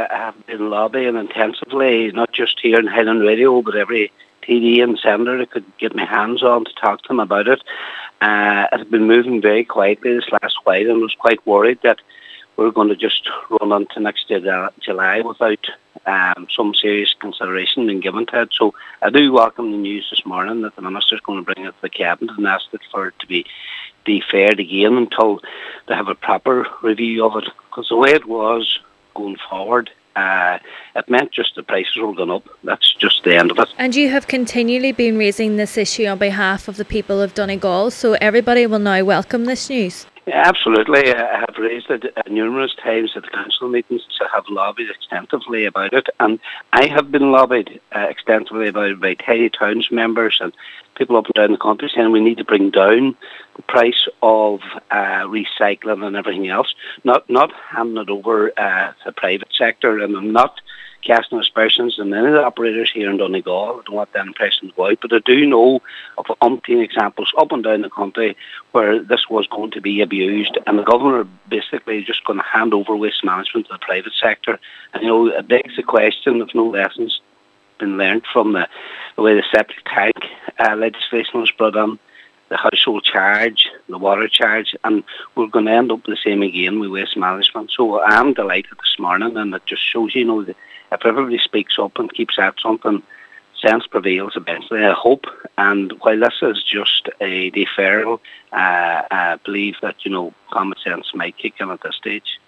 have been lobbying intensively, not just here in Highland Radio, but every TD and senator that could get my hands on to talk to them about it. It had been moving very quietly this last while, and I was quite worried that we were going to just run into next year, July without some serious consideration being given to it. So I do welcome the news this morning that the Minister's going to bring it to the Cabinet and ask it for it to be deferred again until they have a proper review of it. Because the way it was going forward, it meant just the prices were going up. That's just the end of it. And you have continually been raising this issue on behalf of the people of Donegal, so everybody will now welcome this news. Yeah, absolutely. I have raised it numerous times at the council meetings. I have lobbied extensively about it, and I have been lobbied extensively about it by Tidy Towns members and people up and down the country saying we need to bring down the price of recycling and everything else, not handing it over to the private sector. And I'm not casting aspersions on any of the operators here in Donegal. I don't want that impression to go out, but I do know of umpteen examples up and down the country where this was going to be abused, and the government are basically just going to hand over waste management to the private sector. And it begs the question if no lessons been learned from the way the septic tank legislation was brought in, the household charge, the water charge, and we're going to end up the same again with waste management. So I am delighted this morning, and it just shows, that if everybody speaks up and keeps at something, sense prevails eventually, I hope. And while this is just a deferral, I believe that, common sense might kick in at this stage.